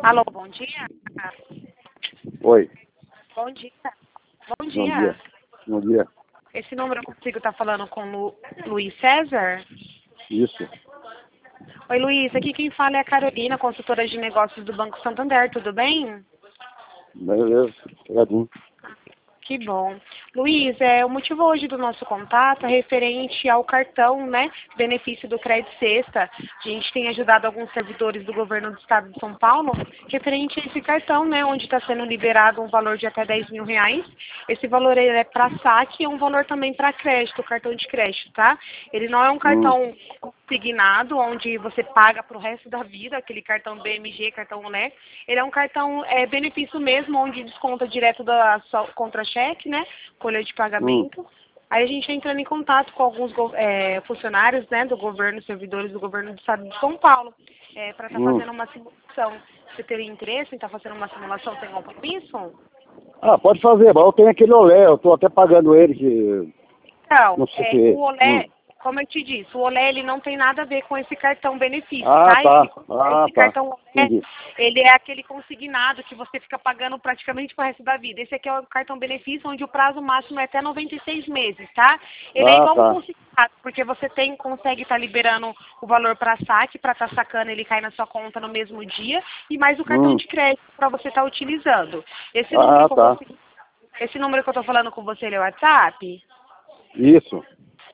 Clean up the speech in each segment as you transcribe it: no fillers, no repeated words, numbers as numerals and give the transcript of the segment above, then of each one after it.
Alô, bom dia. Oi. Bom dia. Bom Bom dia. dia. Bom dia. Esse número eu consigo estar falando com Luiz César? Isso. Oi, Luiz. Aqui quem fala é a Carolina, consultora de negócios do Banco Santander. Tudo bem? Beleza. Obrigadinho. Que bom. Luiz, o motivo hoje do nosso contato é referente ao cartão, né, benefício do Crédito Sexta. A gente tem ajudado alguns servidores do governo do estado de São Paulo, referente a esse cartão, né, onde está sendo liberado um valor de até R$10.000. Esse valor ele é para saque e é um valor também para crédito, cartão de crédito, tá? Ele não é um cartão consignado, onde você paga para o resto da vida, aquele cartão BMG, cartão Olé. Ele é um cartão benefício mesmo, onde desconta direto da sua contra-cheque, né? Folha de pagamento. Aí a gente está entrando em contato com alguns funcionários, né, do governo, servidores do governo do estado de São Paulo, para estar fazendo uma simulação. Você teria interesse em estar fazendo uma simulação sem compromisso? Ah, pode fazer, mas eu tenho aquele olé, eu tô até pagando ele, que Então, não sei se... o Olé, como eu te disse, o Olé ele não tem nada a ver com esse cartão benefício, Ah, tá? tá. Esse cartão Olé, Entendi. ele é aquele consignado que você fica pagando praticamente pro resto da vida. Esse aqui é o cartão benefício, onde o prazo máximo é até 96 meses, tá? Ele é igual um consignado, porque você consegue estar liberando o valor para saque, para estar sacando, ele cai na sua conta no mesmo dia, e mais o cartão de crédito para você estar utilizando. Esse número que eu esse número que eu tô falando com você, ele é o WhatsApp? Isso.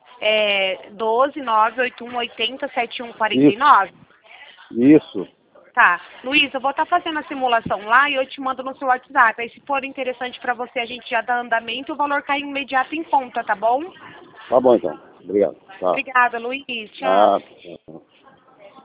12981807149. Isso. Tá. Luiz, eu vou estar fazendo a simulação lá e eu te mando no seu WhatsApp. Aí se for interessante para você, a gente já dá andamento e o valor cai imediato em conta, tá bom? Tá bom, então. Obrigado. Tá. Obrigada, Luiz. Tchau. Tchau.